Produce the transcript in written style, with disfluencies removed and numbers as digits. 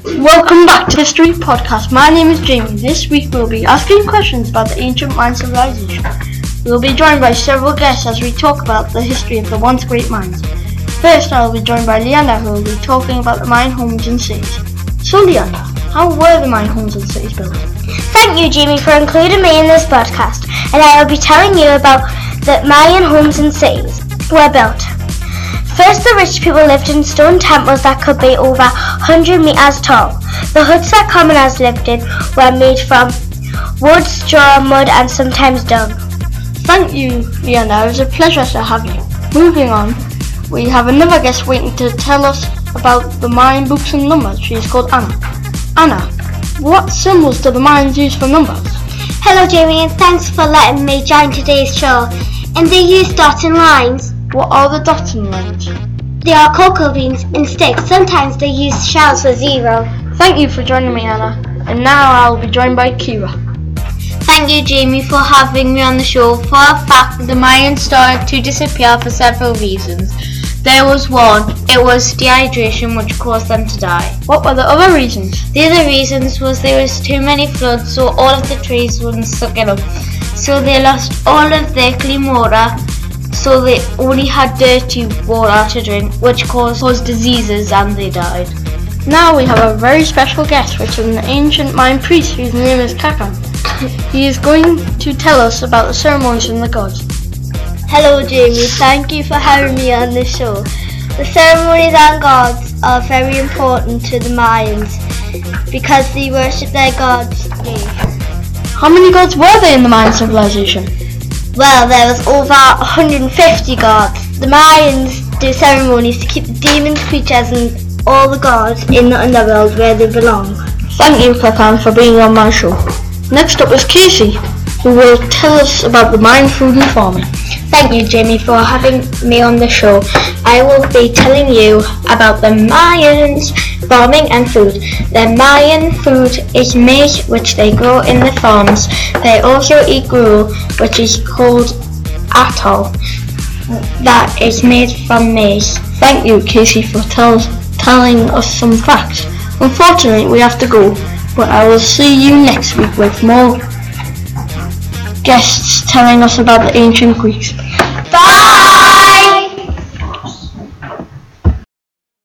Welcome back to History Podcast. My name is Jamie. This week we'll be asking questions about the ancient Mayan civilization. We'll be joined by several guests as we talk about the history of the once great Mayans. First, I'll be joined by Leander, who will be talking about the Mayan homes and cities. So Leander, how were the Mayan homes and cities built? Thank you, Jamie, for including me in this podcast, and I will be telling you about the Mayan homes and cities were built. First, the rich people lived in stone temples that could be over 100 meters tall. The huts that commoners lived in were made from wood, straw, mud, and sometimes dung. Thank you, Leander. It was a pleasure to have you. Moving on, we have another guest waiting to tell us about the Mayan books and numbers. She is called Anna. Anna, what symbols do the Mayans use for numbers? Hello, Jamie, and thanks for letting me join today's show. And they use dots and lines. What are the dots and lines? They are cocoa beans and sticks. Sometimes they use shells for zero. Thank you for joining me, Anna. And now I'll be joined by Kira. Thank you, Jamie, for having me on the show. For a fact, the Mayans started to disappear for several reasons. There was one, it was dehydration, which caused them to die. What were the other reasons? The other reasons was there was too many floods, so all of the trees wouldn't suck it up. So they lost all of their clean water, so they only had dirty water to drink, which caused diseases, and they died. Now we have a very special guest, which is an ancient Mayan priest whose name is Kakan. He is going to tell us about the ceremonies and the gods. Hello, Jamie. Thank you for having me on this show. The ceremonies and gods are very important to the Mayans because they worship their gods. How many gods were there in the Mayan civilization? Well, there was over 150 gods. The Mayans do ceremonies to keep the demons, creatures and all the gods in the underworld where they belong. Thank you, Kakan, for being on my show. Next up is Casey, who will tell us about the Mayan food and farming. Thank you, Jamie, for having me on the show. I will be telling you about the Mayans farming and food. The Mayan food is maize, which they grow in the farms. They also eat gruel, which is called atol, that is made from maize. Thank you, Casey, for telling us some facts. Unfortunately, we have to go, but I will see you next week with more guests telling us about the ancient Greeks. Bye!